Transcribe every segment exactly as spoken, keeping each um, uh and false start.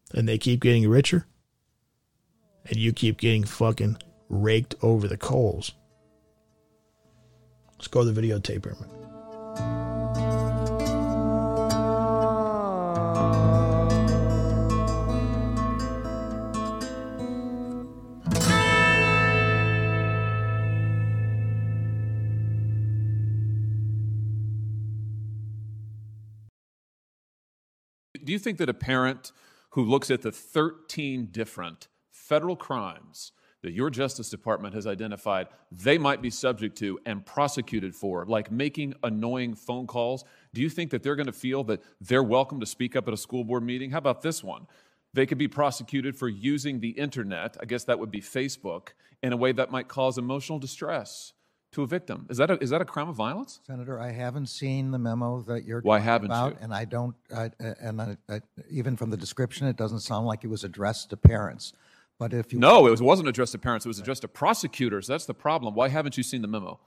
and they keep getting richer, and you keep getting fucking raked over the coals. Let's go to the videotape here, man. Do you think that a parent who looks at the thirteen different federal crimes that your Justice Department has identified they might be subject to and prosecuted for, like making annoying phone calls, do you think that they're going to feel that they're welcome to speak up at a school board meeting? How about this one? They could be prosecuted for using the internet, I guess that would be Facebook, in a way that might cause emotional distress to a victim. Is that a, is that a crime of violence? Senator, I haven't seen the memo that you're Why talking haven't about, you? and I don't, I, and I, I, even from the description, it doesn't sound like it was addressed to parents. But if you No, it was, wasn't addressed to parents. It was addressed to prosecutors. That's the problem. Why haven't you seen the memo?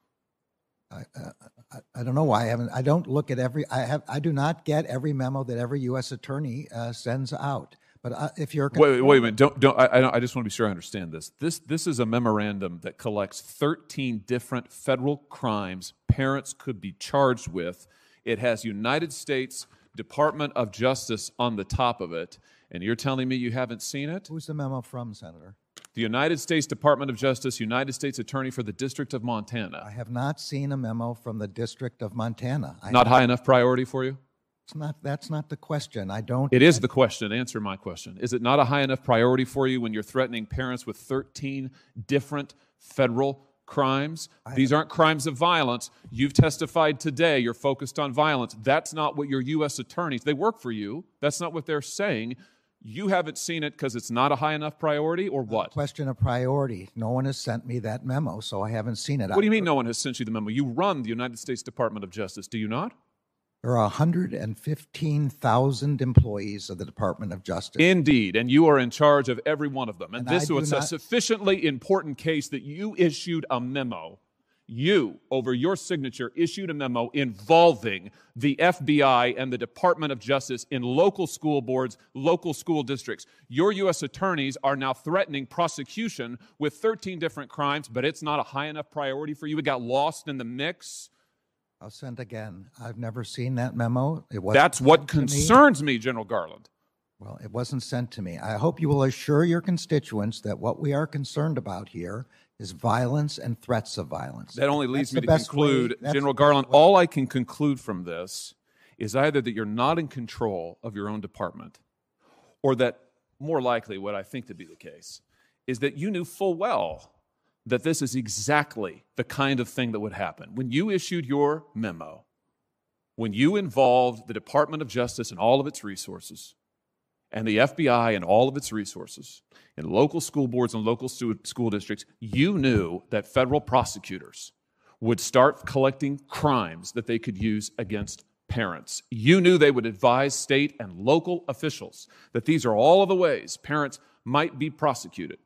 I, uh, I, I don't know why I haven't. I don't look at every. I have. I do not get every memo that every U S attorney uh, sends out. But uh, if you're wait, wait, wait a minute. Don't, don't. I, I don't- I just want to be sure I understand this. This, this is a memorandum that collects thirteen different federal crimes parents could be charged with. It has United States Department of Justice on the top of it, and you're telling me you haven't seen it? Who's the memo from, Senator? The United States Department of Justice, United States Attorney for the District of I Montana. have not seen a memo from the District of Montana. I Not high enough priority for you? It's not. That's not the question. I don't. It is the question. Answer my question. Is it not a high enough priority for you when you're threatening parents with thirteen different federal crimes? These aren't crimes of violence. You've testified today you're focused on violence. That's not what your U S attorneys, they work for you. That's not what they're saying. You haven't seen it because it's not a high enough priority, or what? Question of priority. No one has sent me that memo, so I haven't seen it. What do you mean no one has sent you the memo? You run the United States Department of Justice, do you not? There are one hundred fifteen thousand employees of the Department of Justice. Indeed, and you are in charge of every one of them. And, And this I was do a not- sufficiently important case that you issued a memo. You, over your signature, issued a memo involving the F B I and the Department of Justice in local school boards, local school districts. Your U S attorneys are now threatening prosecution with thirteen different crimes, but it's not a high enough priority for you. It got lost in the mix. I'll send again. I've never seen that memo. It wasn't That's what sent to me. concerns me, General Garland. Well, it wasn't sent to me. I hope you will assure your constituents that what we are concerned about here is violence and threats of violence. That only leads That's me the to best conclude, way- that's General the best Garland, way. all I can conclude from this is either that you're not in control of your own department, or that, more likely, what I think to be the case, is that you knew full well that this is exactly the kind of thing that would happen. When you issued your memo, when you involved the Department of Justice and all of its resources, and the F B I and all of its resources, in local school boards and local stu- school districts, you knew that federal prosecutors would start collecting crimes that they could use against parents. You knew they would advise state and local officials that these are all of the ways parents might be prosecuted.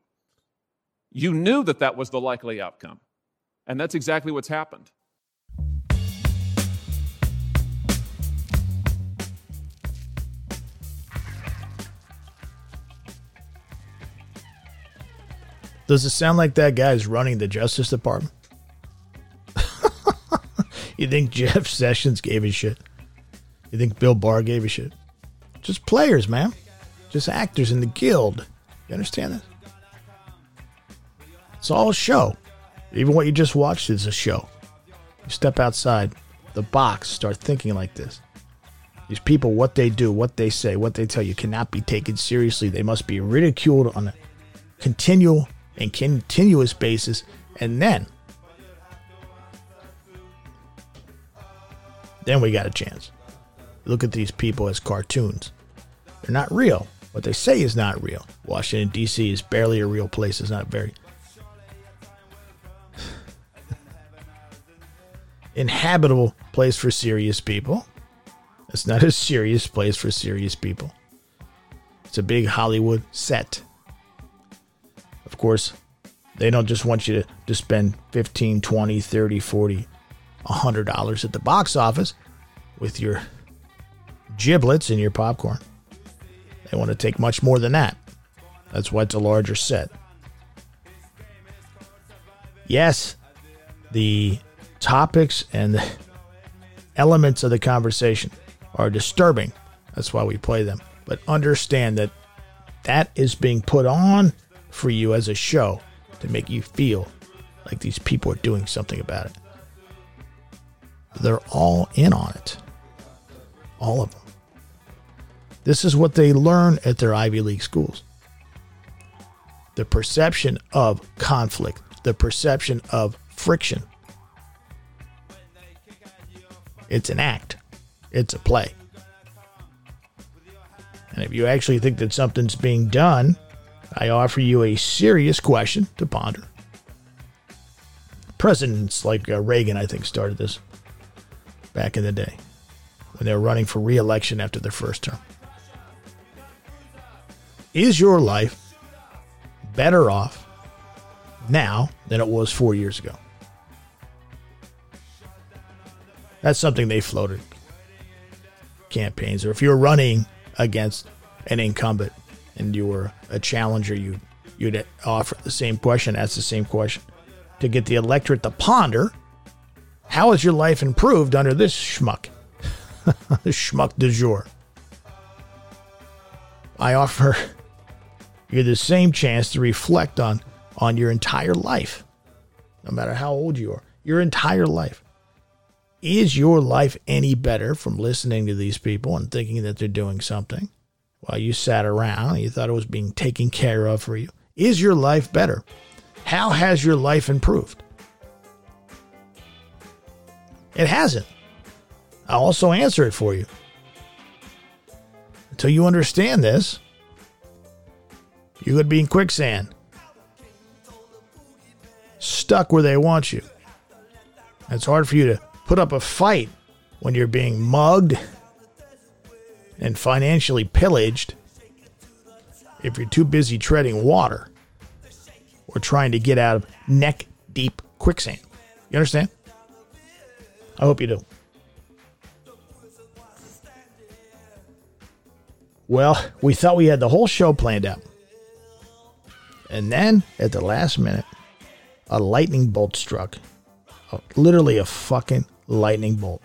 You knew that that was the likely outcome, and that's exactly what's happened. Does it sound like that guy's running the Justice Department? You think Jeff Sessions gave a shit? You think Bill Barr gave a shit? Just players, man. Just actors in the guild. You understand that? It's all a show. Even what you just watched is a show. You step outside the box, start thinking like this. These people, what they do, what they say, what they tell you cannot be taken seriously. They must be ridiculed on a continual and continuous basis. And then, then we got a chance. Look at these people as cartoons. They're not real. What they say is not real. Washington, D C is barely a real place. It's not very inhabitable place for serious people. It's not a serious place for serious people. It's a big Hollywood set. Of course, they don't just want you to, to spend fifteen, twenty, thirty, forty, one hundred dollars at the box office with your giblets and your popcorn. They want to take much more than that. That's why it's a larger set. Yes, the topics and the elements of the conversation are disturbing. That's why we play them. But understand that that is being put on for you as a show to make you feel like these people are doing something about it. They're all in on it. All of them. This is what they learn at their Ivy League schools. The perception of conflict, the perception of friction. It's an act. It's a play. And if you actually think that something's being done, I offer you a serious question to ponder. Presidents like uh, Reagan, I think, started this back in the day when they were running for re-election after their first term. Is your life better off now than it was four years ago? That's something they floated campaigns. Or if you're running against an incumbent and you were a challenger, you, you'd offer the same question, ask the same question to get the electorate to ponder, how has your life improved under this schmuck? The schmuck du jour. I offer you the same chance to reflect on, on your entire life, no matter how old you are, your entire life. Is your life any better from listening to these people and thinking that they're doing something while you sat around and you thought it was being taken care of for you? Is your life better? How has your life improved? It hasn't. I'll also answer it for you. Until you understand this, you could be in quicksand. Stuck where they want you. It's hard for you to put up a fight when you're being mugged and financially pillaged if you're too busy treading water or trying to get out of neck-deep quicksand. You understand? I hope you do. Well, we thought we had the whole show planned out. And then, at the last minute, a lightning bolt struck. Literally a fucking lightning bolt.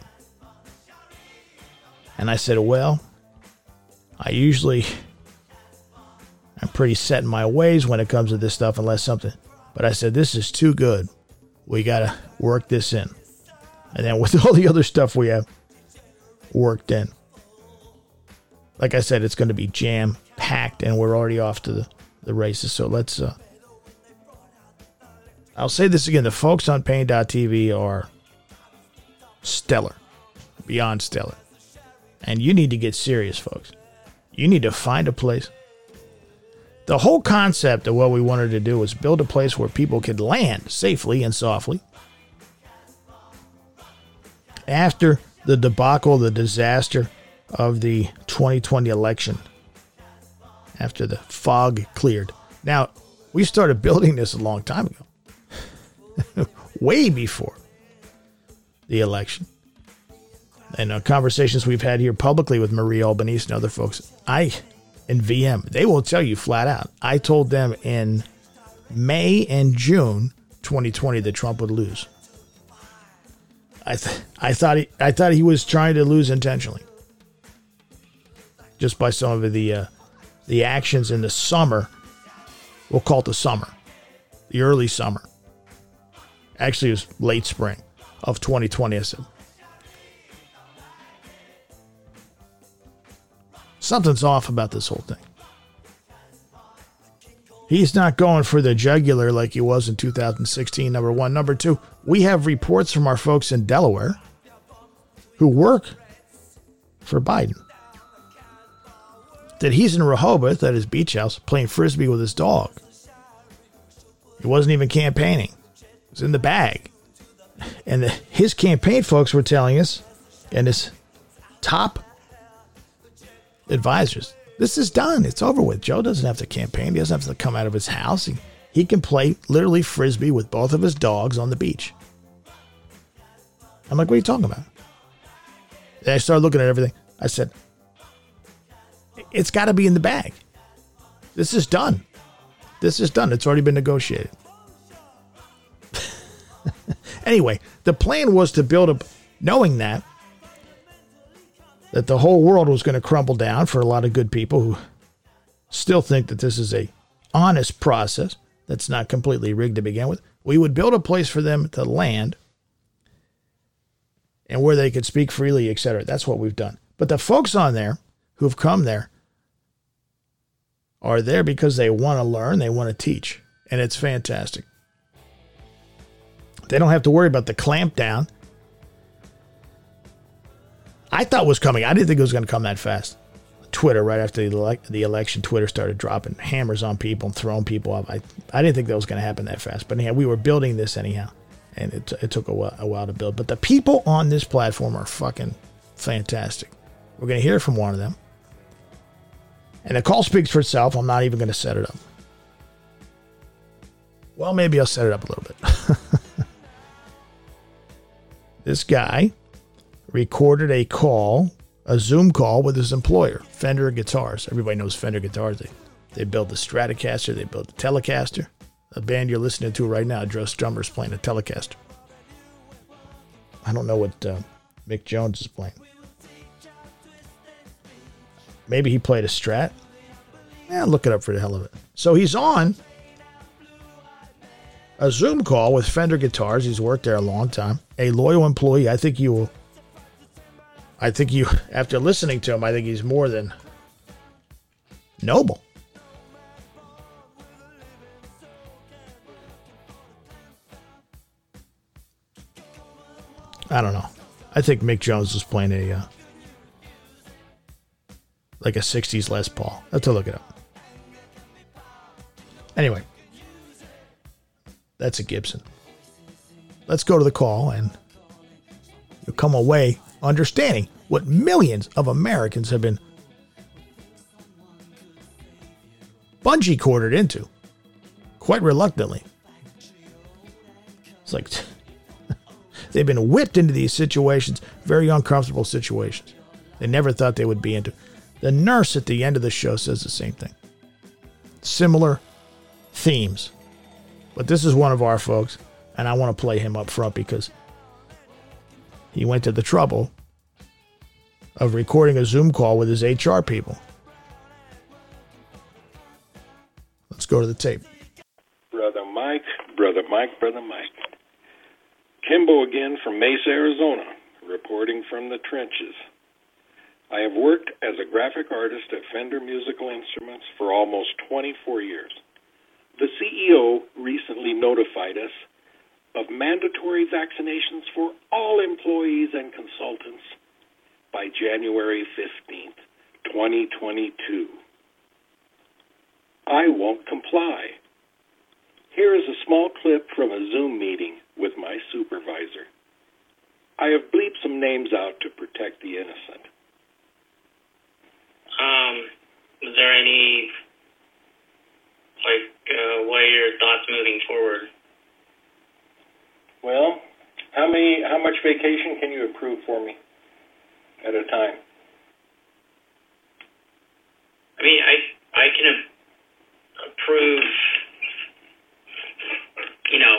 And I said, well, I usually I'm pretty set in my ways when it comes to this stuff unless something. But I said, this is too good. We got to work this in. And then with all the other stuff we have worked in, like I said, it's going to be jam-packed, and we're already off to the, the races. So let's... Uh, I'll say this again. The folks on Pain dot T V are stellar. Beyond stellar. And you need to get serious, folks. You need to find a place. The whole concept of what we wanted to do was build a place where people could land safely and softly. After the debacle, the disaster of the twenty twenty election. After the fog cleared. Now, we started building this a long time ago. Way before the election. And uh, conversations we've had here publicly with Marie Albanese and other folks, I, and V M, they will tell you flat out. I told them in May and June twenty twenty that Trump would lose. I th- I thought he I thought he was trying to lose intentionally, just by some of the uh, the actions in the summer. We'll call it the summer, the early summer. Actually, it was late spring of twenty twenty. I said, something's off about this whole thing. He's not going for the jugular like he was in two thousand sixteen, number one. Number two, we have reports from our folks in Delaware who work for Biden that he's in Rehoboth at his beach house playing Frisbee with his dog. He wasn't even campaigning. It was in the bag. And the, his campaign folks were telling us, and his top advisors, this is done. It's over with. Joe doesn't have to campaign. He doesn't have to come out of his house. He, he can play literally Frisbee with both of his dogs on the beach. I'm like, what are you talking about? And I started looking at everything. I said, it's got to be in the bag. This is done. This is done. It's already been negotiated. Anyway, the plan was to build a, knowing that, that the whole world was going to crumble down for a lot of good people who still think that this is a honest process that's not completely rigged to begin with. We would build a place for them to land and where they could speak freely, et cetera. That's what we've done. But the folks on there who've come there are there because they want to learn, they want to teach, and it's fantastic. They don't have to worry about the clamp down. I thought was coming. I didn't think it was going to come that fast. Twitter, right after the, ele- the election, Twitter started dropping hammers on people and throwing people up. I, I didn't think that was going to happen that fast. But anyhow, we were building this anyhow, and it, it took a while, a while to build. But the people on this platform are fucking fantastic. We're going to hear from one of them. And the call speaks for itself. I'm not even going to set it up. Well, maybe I'll set it up a little bit. This guy recorded a call, a Zoom call with his employer, Fender Guitars. Everybody knows Fender Guitars. They, they build the Stratocaster. They build the Telecaster. The band you're listening to right now, Joe Strummer's playing a Telecaster. I don't know what uh, Mick Jones is playing. Maybe he played a Strat. Eh, look it up for the hell of it. So he's on a Zoom call with Fender Guitars. He's worked there a long time. A loyal employee. I think you will. I think you, after listening to him, I think he's more than noble. I don't know. I think Mick Jones was playing a uh, like a sixties Les Paul. I have to look it up. Anyway, that's a Gibson. Let's go to the call, and you'll come away understanding what millions of Americans have been bungee corded into, quite reluctantly. It's like they've been whipped into these situations, very uncomfortable situations they never thought they would be into. The nurse at the end of the show says the same thing. Similar themes. But this is one of our folks, and I want to play him up front because he went to the trouble of recording a Zoom call with his H R people. Let's go to the tape. Brother Mike, Brother Mike, Brother Mike. Kimbo again from Mesa, Arizona, reporting from the trenches. I have worked as a graphic artist at Fender Musical Instruments for almost twenty-four years. The C E O recently notified us of mandatory vaccinations for all employees and consultants by January fifteenth, twenty twenty-two. I won't comply. Here is a small clip from a Zoom meeting with my supervisor. I have bleeped some names out to protect the innocent. Um, is there any, like, uh, what are your thoughts moving forward? Well, how many, how much vacation can you approve for me at a time? I mean, I, I can approve, you know,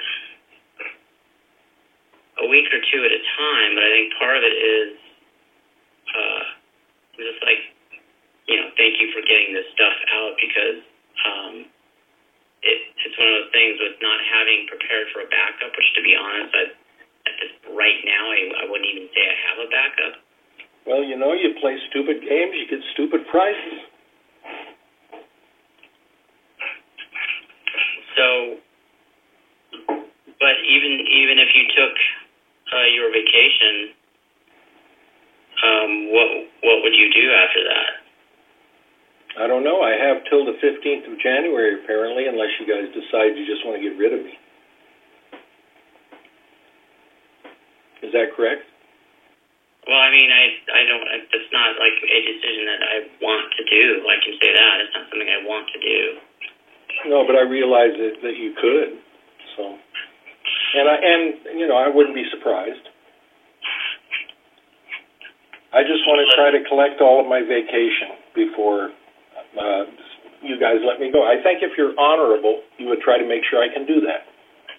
a week or two at a time, but I think part of it is, uh, just like, you know, thank you for getting this stuff out because um, it, it's one of those things with not having prepared for a backup, which to be honest, I, at this right now, I, I wouldn't even say I have a backup. Well, you know, you play stupid games, you get stupid prizes. So, but even even if you took uh, your vacation, um, what what would you do after that? I don't know. I have till the fifteenth of January, apparently, unless you guys decide you just want to get rid of me. Is that correct? Well, I mean, I I don't. It's not like a decision that I want to do. I can say that it's not something I want to do. No, but I realize that, that you could. So, and I and you know I wouldn't be surprised. I just want to try to collect all of my vacation before uh, you guys let me go. I think if you're honorable, you would try to make sure I can do that.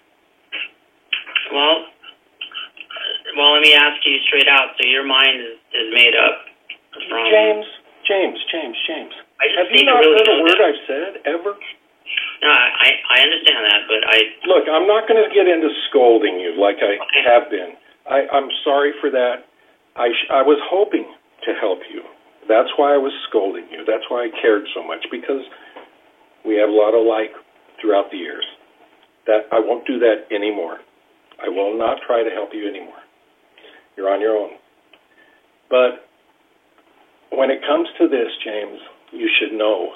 Well, well, let me ask you straight out. So your mind is, is made up from James, James, James, James. I just Have you need to not really heard a know word that. I've said ever? No, I I understand that, but I Look, I'm not going to get into scolding you like I Okay. have been. I, I'm sorry for that. I sh- I was hoping to help you. That's why I was scolding you. That's why I cared so much, because we have a lot of like throughout the years. That I won't do that anymore. I will not try to help you anymore. You're on your own. But when it comes to this, James, you should know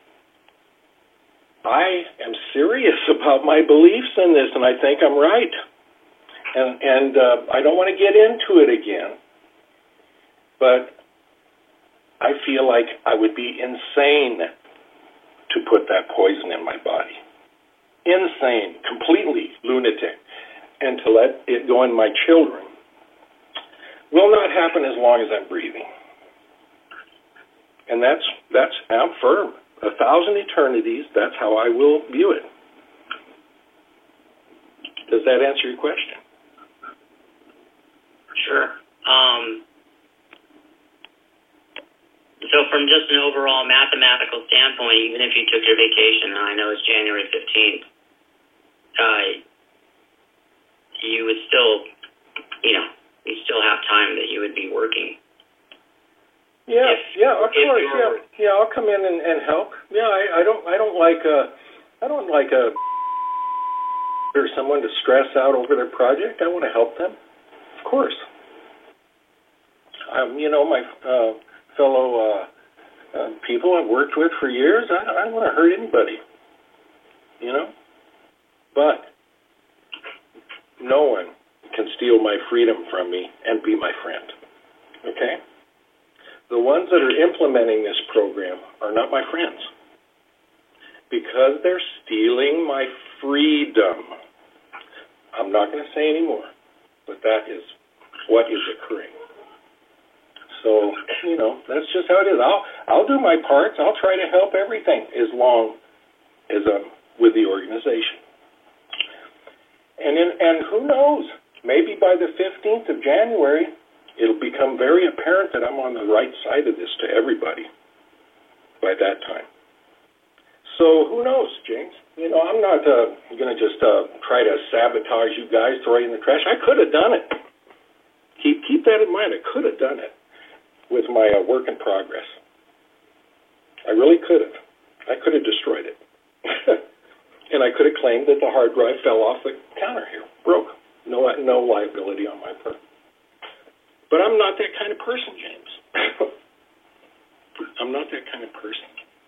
I am serious about my beliefs in this, and I think I'm right. And and uh, I don't want to get into it again, but I feel like I would be insane to put that poison in my body. Insane, completely lunatic. And to let it go in my children will not happen as long as I'm breathing. And that's, that's I'm firm. A thousand eternities, that's how I will view it. Does that answer your question? Sure. Um, so from just an overall mathematical standpoint, even if you took your vacation, and I know it's January fifteenth, uh, you would still, you know, you still have time that you would be working. Yeah, If- yeah, of if course, you're- yeah, yeah. I'll come in and, and help. Yeah, I, I don't, I don't like a, I don't like a or someone to stress out over their project. I want to help them, of course. Um, you know, my uh, fellow uh, uh, people I've worked with for years. I, I don't want to hurt anybody. You know, but no one can steal my freedom from me and be my friend. Okay? The ones that are implementing this program are not my friends because they're stealing my freedom. I'm not going to say any more, but that is what is occurring. So, you know, that's just how it is. I'll I'll do my parts. I'll try to help everything as long as I'm with the organization. And in, and who knows? Maybe by the fifteenth of January, it'll become very apparent that I'm on the right side of this to everybody by that time. So who knows, James? You know, I'm not uh, going to just uh, try to sabotage you guys, throw you in the trash. I could have done it. Keep keep that in mind. I could have done it with my uh, work in progress. I really could have. I could have destroyed it. And I could have claimed that the hard drive fell off the counter here, broke. No, no liability on my part. But I'm not that kind of person, James. I'm not that kind of person.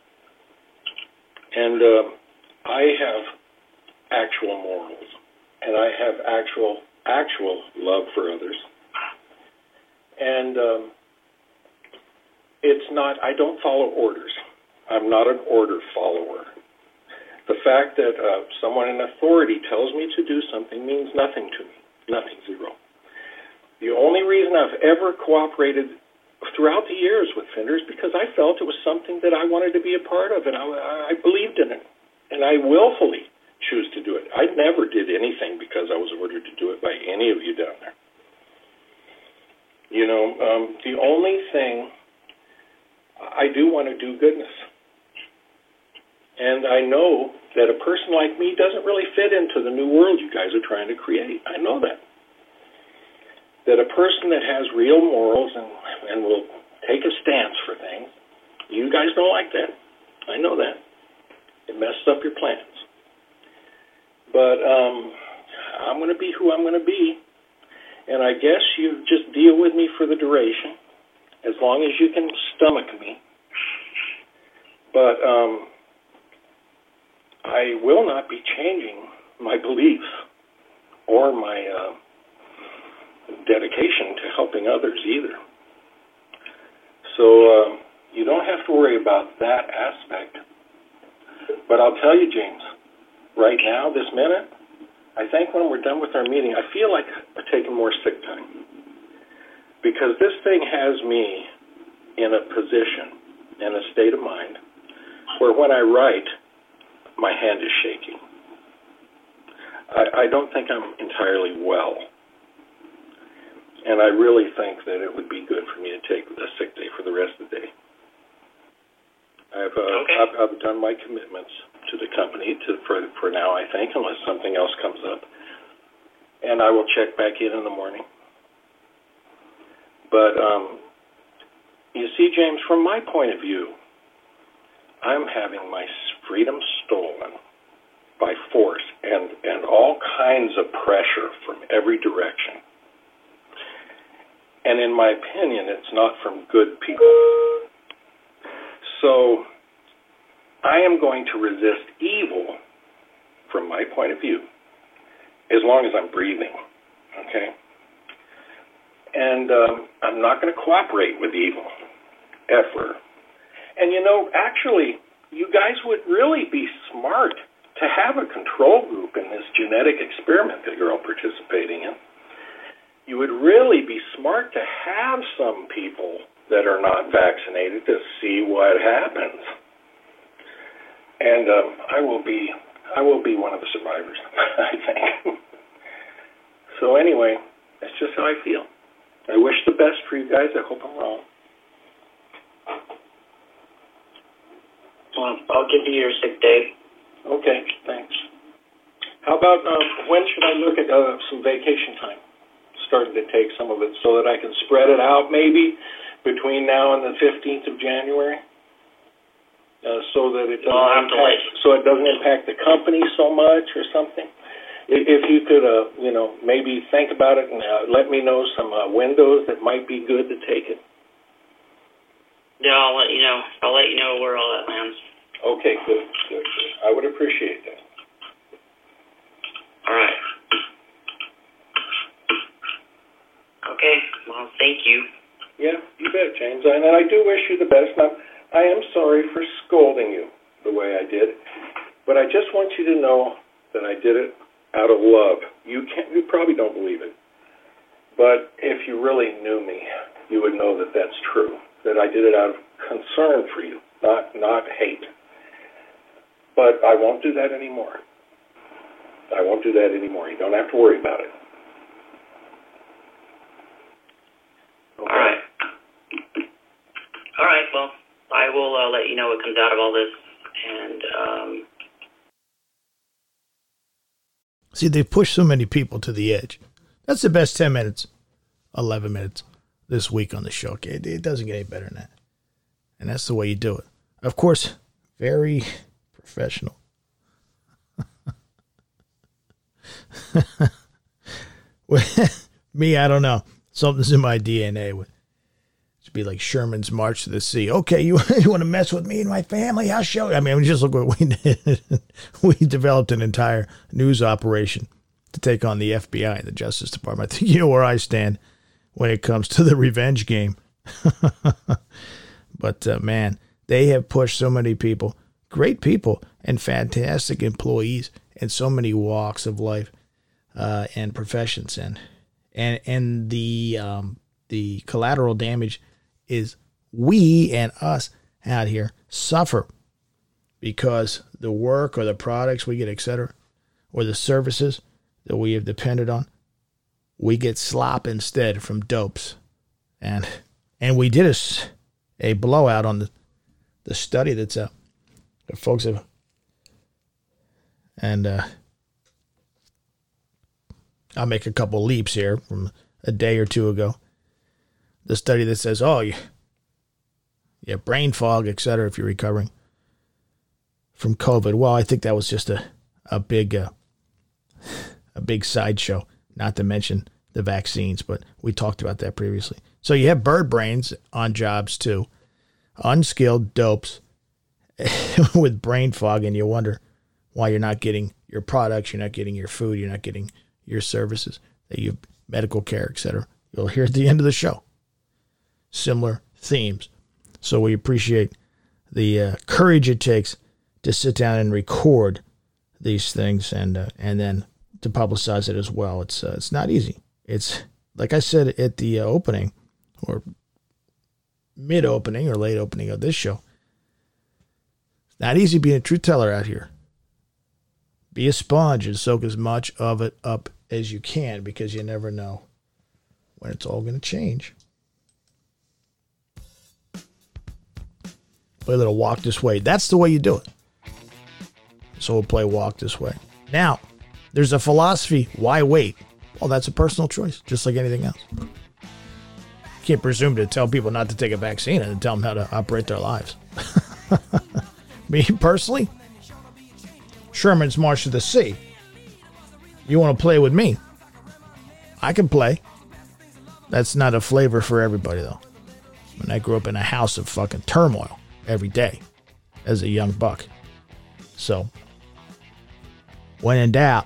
And uh, I have actual morals, and I have actual, actual love for others. And um, it's not, I don't follow orders. I'm not an order follower. The fact that uh, someone in authority tells me to do something means nothing to me, nothing, zero. The only reason I've ever cooperated throughout the years with Finders because I felt it was something that I wanted to be a part of, and I, I believed in it, and I willfully choose to do it. I never did anything because I was ordered to do it by any of you down there. You know, um, the only thing, I do want to do goodness. And I know that a person like me doesn't really fit into the new world you guys are trying to create. I know that. That a person that has real morals and, and will take a stance for things, you guys don't like that. I know that. It messes up your plans. But um, I'm going to be who I'm going to be. And I guess you just deal with me for the duration, as long as you can stomach me. But um, I will not be changing my beliefs or my uh, dedication to helping others either. So uh, you don't have to worry about that aspect. But I'll tell you, James, right now, this minute, I think when we're done with our meeting, I feel like I'm taking more sick time. Because this thing has me in a position and a state of mind where when I write, my hand is shaking. I, I don't think I'm entirely well. And I really think that it would be good for me to take a sick day for the rest of the day. I've, uh, okay. I've, I've done my commitments to the company to, for, for now, I think, unless something else comes up. And I will check back in in the morning. But, um, you see, James, from my point of view, I'm having my freedom stolen by force and, and all kinds of pressure from every direction. And in my opinion, it's not from good people. So I am going to resist evil, from my point of view, as long as I'm breathing, okay? And um, I'm not going to cooperate with evil, ever. And, you know, actually, you guys would really be smart to have a control group in this genetic experiment that you're all participating in. You would really be smart to have some people that are not vaccinated to see what happens. And um, I will be, I will be one of the survivors, I think. So anyway, that's just how I feel. I wish the best for you guys. I hope I'm wrong. Well, I'll give you your sick day. Okay, thanks. How about um, when should I look at uh, some vacation time? Starting to take some of it so that I can spread it out maybe between now and the fifteenth of January, uh, so that it doesn't I'll have to impact, wait. so it doesn't impact the company so much or something. If, if you could, uh, you know, maybe think about it and uh, let me know some uh, windows that might be good to take it. Yeah, I'll let you know. I'll let you know where all that lands. Okay, good, good, good. I would appreciate that. All right. Okay, well, thank you. Yeah, you bet, James. And I do wish you the best. Now, I am sorry for scolding you the way I did, but I just want you to know that I did it out of love. You can't, you probably don't believe it, but if you really knew me, you would know that that's true, that I did it out of concern for you, not, not hate. But I won't do that anymore. I won't do that anymore. You don't have to worry about it. Okay. All right. All right, well, I will uh, let you know what comes out of all this. And, um... See, they've pushed so many people to the edge. That's the best ten minutes, eleven minutes this week on the show. Okay, it, it doesn't get any better than that. And that's the way you do it. Of course, very professional. Me, I don't know. Something's in my D N A. It should be like Sherman's March to the Sea. Okay, you, you want to mess with me and my family? I'll show you. I mean, just look what we did. We developed an entire news operation to take on the F B I and the Justice Department. I think you know where I stand when it comes to the revenge game. But, uh, man, they have pushed so many people, great people, and fantastic employees in so many walks of life uh, and professions. And and and the um, the collateral damage is we and us out here suffer because the work or the products we get, et cetera, or the services that we have depended on, we get slop instead from dopes. And and we did a, a blowout on the, the study that's out. The folks have, and uh, I'll make a couple leaps here from a day or two ago. The study that says, oh, you, you have brain fog, et cetera, if you're recovering from COVID. Well, I think that was just a, a big uh, a big sideshow, not to mention the vaccines, but we talked about that previously. So you have bird brains on jobs too, unskilled dopes with brain fog, and you wonder why you're not getting your products, you're not getting your food, you're not getting your services, that you have medical care, et cetera. You'll hear at the end of the show similar themes. So we appreciate the uh, courage it takes to sit down and record these things and uh, and then to publicize it as well. It's uh, it's not easy. It's like I said at the uh, opening or mid-opening or late opening of this show, Not easy being a truth teller out here. Be a sponge and soak as much of it up as you can, because you never know when it's all going to change. Play a little walk this way. That's the way you do it. So we'll play walk this way. Now, there's a philosophy. Why wait? Well, that's a personal choice, just like anything else. You can't presume to tell people not to take a vaccine and tell them how to operate their lives. Me, personally, Sherman's March to the Sea. You want to play with me? I can play. That's not a flavor for everybody, though. When I grew up in a house of fucking turmoil every day as a young buck. So, when in doubt,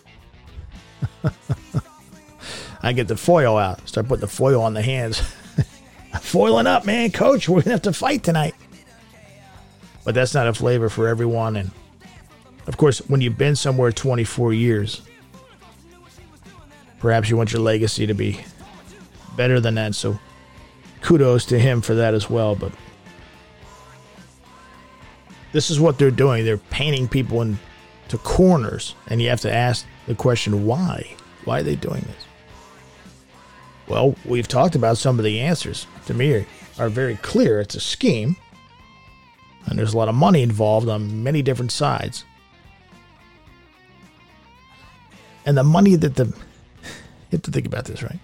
I get the foil out. Start putting the foil on the hands. Foiling up, man. Coach, we're going to have to fight tonight. But that's not a flavor for everyone. And, of course, when you've been somewhere twenty-four years, perhaps you want your legacy to be better than that. So, kudos to him for that as well. But this is what they're doing. They're painting people into corners. And you have to ask the question, why? Why are they doing this? Well, we've talked about some of the answers. To me, are very clear. It's a scheme. And there's a lot of money involved on many different sides. And the money that the... You have to think about this, right?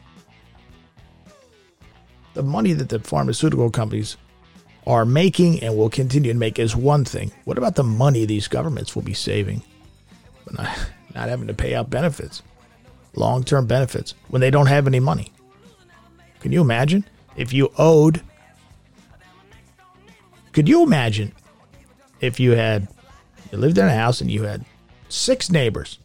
The money that the pharmaceutical companies are making and will continue to make is one thing. What about the money these governments will be saving? But not, not having to pay out benefits. Long-term benefits. When they don't have any money. Can you imagine? If you owed... Could you imagine if you had, you lived in a house and you had six neighbors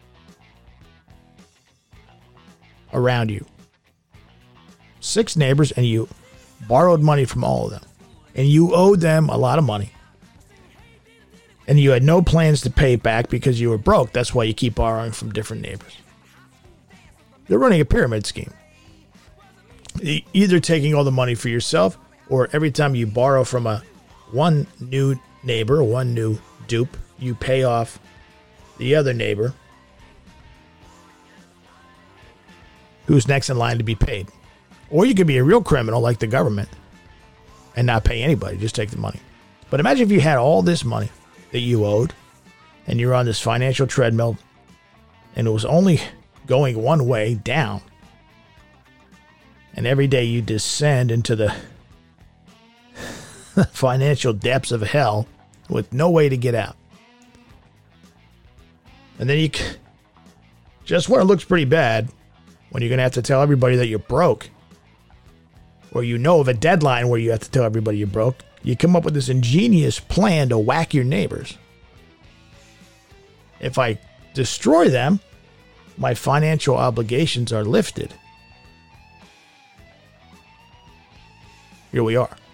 around you? Six neighbors, and you borrowed money from all of them. And you owed them a lot of money. And you had no plans to pay it back because you were broke. That's why you keep borrowing from different neighbors. They're running a pyramid scheme. Either taking all the money for yourself, or every time you borrow from a one new neighbor, one new dupe, you pay off the other neighbor who's next in line to be paid. Or you could be a real criminal like the government and not pay anybody, just take the money. But imagine if you had all this money that you owed and you're on this financial treadmill and it was only going one way, down. And every day you descend into the financial depths of hell with no way to get out. And then you, just when it looks pretty bad, when you're going to have to tell everybody that you're broke, or you know of a deadline where you have to tell everybody you're broke, you come up with this ingenious plan to whack your neighbors. If I destroy them, my financial obligations are lifted. Here we are.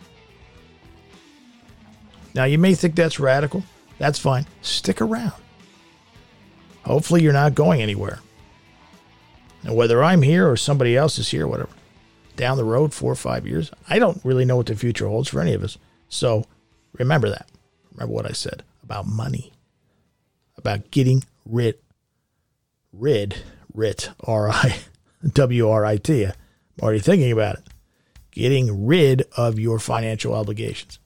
Now, you may think that's radical. That's fine. Stick around. Hopefully, you're not going anywhere. And whether I'm here or somebody else is here, whatever, down the road, four or five years, I don't really know what the future holds for any of us. So, remember that. Remember what I said about money. About getting rid, rid, rit, R I W R I T. I'm already thinking about it. Getting rid of your financial obligations.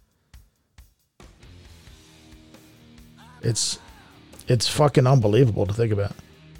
It's it's fucking unbelievable to think about.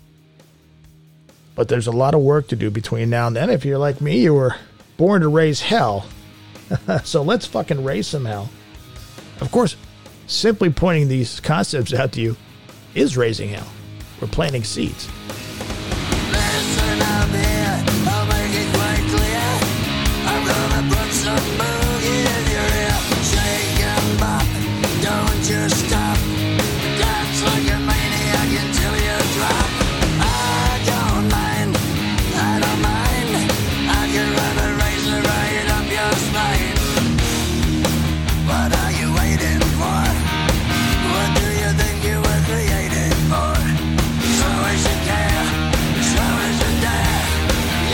But there's a lot of work to do between now and then. If you're like me, you were born to raise hell. So let's fucking raise some hell. Of course, simply pointing these concepts out to you is raising hell. We're planting seeds. Listen up here, I'll make it quite clear. I'm gonna put some boogie in your ear. Shake and bop, don't you stop. Dance like a maniac until you drop. I don't mind, I don't mind. I can run a razor right up your spine. What are you waiting for? What do you think you were created for? So as you care, so as you dare.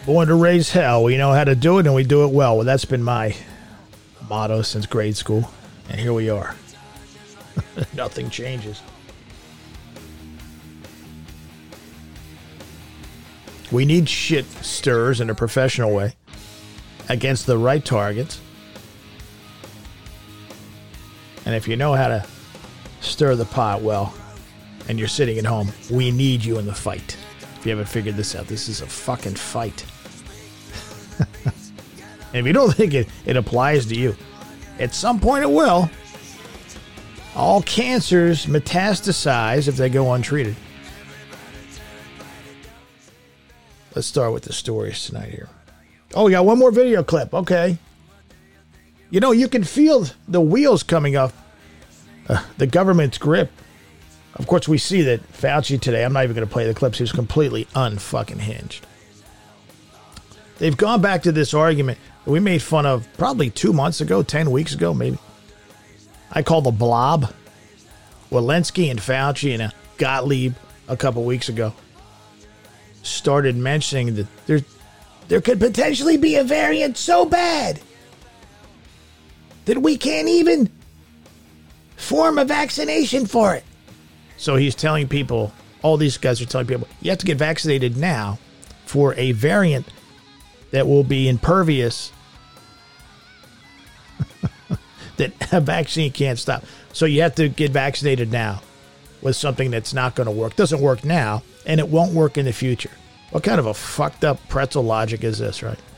Born to raise hell. We know how to do it, and we do it well. Well, that's been my motto since grade school. And here we are. Nothing changes. We need shit stirs in a professional way against the right targets. And if you know how to stir the pot well and you're sitting at home, we need you in the fight. If you haven't figured this out, this is a fucking fight. And if you don't think it, it applies to you, at some point it will. All cancers metastasize if they go untreated. Let's start with the stories tonight here. Oh, we got one more video clip. Okay. You know, you can feel the wheels coming off uh, the government's grip. Of course, we see that Fauci today, I'm not even going to play the clips, he was completely unfucking hinged. They've gone back to this argument that we made fun of probably two months ago, ten weeks ago, maybe. I call the blob. Walensky and Fauci and uh, Gottlieb a couple weeks ago started mentioning that there, there could potentially be a variant so bad that we can't even form a vaccination for it. So he's telling people, all these guys are telling people, you have to get vaccinated now for a variant that will be impervious, that a vaccine can't stop. So you have to get vaccinated now with something that's not going to work. Doesn't work now, and it won't work in the future. What kind of a fucked up pretzel logic is this, right?